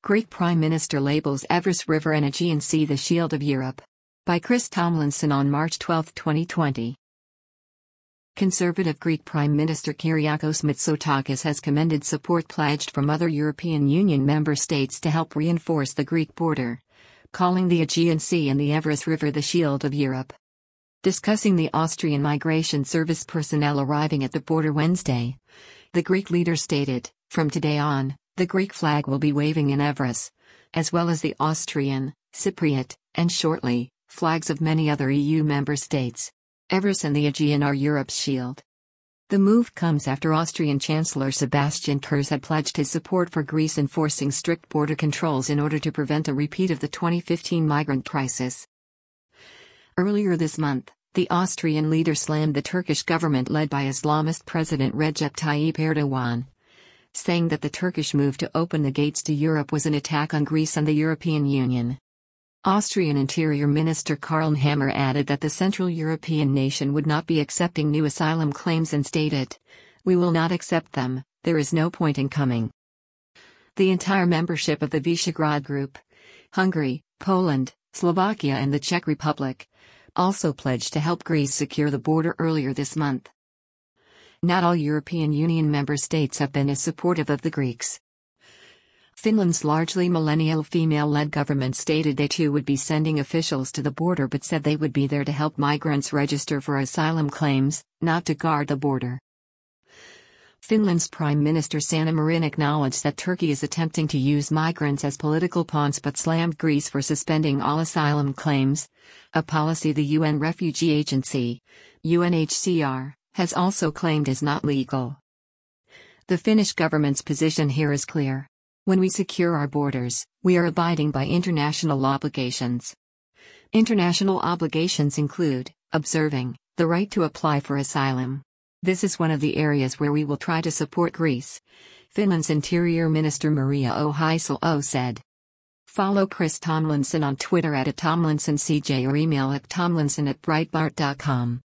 Greek Prime Minister labels Evros River and Aegean Sea the shield of Europe. By Chris Tomlinson on March 12, 2020. Conservative Greek Prime Minister Kyriakos Mitsotakis has commended support pledged from other European Union member states to help reinforce the Greek border, calling the Aegean Sea and the Evros River the shield of Europe. Discussing the Austrian Migration Service personnel arriving at the border Wednesday, the Greek leader stated, "From today on, the Greek flag will be waving in Evros, as well as the Austrian, Cypriot, and shortly, flags of many other EU member states. Evros and the Aegean are Europe's shield." The move comes after Austrian Chancellor Sebastian Kurz had pledged his support for Greece enforcing strict border controls in order to prevent a repeat of the 2015 migrant crisis. Earlier this month, the Austrian leader slammed the Turkish government led by Islamist President Recep Tayyip Erdogan, saying that the Turkish move to open the gates to Europe was an attack on Greece and the European Union. Austrian Interior Minister Karl Nehammer added that the Central European nation would not be accepting new asylum claims and stated, "We will not accept them, there is no point in coming." The entire membership of the Visegrad Group, Hungary, Poland, Slovakia and the Czech Republic, also pledged to help Greece secure the border earlier this month. Not all European Union member states have been as supportive of the Greeks. Finland's largely millennial female-led government stated they too would be sending officials to the border but said they would be there to help migrants register for asylum claims, not to guard the border. Finland's Prime Minister Sanna Marin acknowledged that Turkey is attempting to use migrants as political pawns but slammed Greece for suspending all asylum claims, a policy the UN Refugee Agency, UNHCR, has also claimed is not legal. The Finnish government's position here is clear. When we secure our borders, we are abiding by international obligations. International obligations include observing the right to apply for asylum. This is one of the areas where we will try to support Greece, Finland's Interior Minister Maria Ohisalo said. Follow Chris Tomlinson on Twitter @TomlinsonCJ or email at tomlinson@breitbart.com.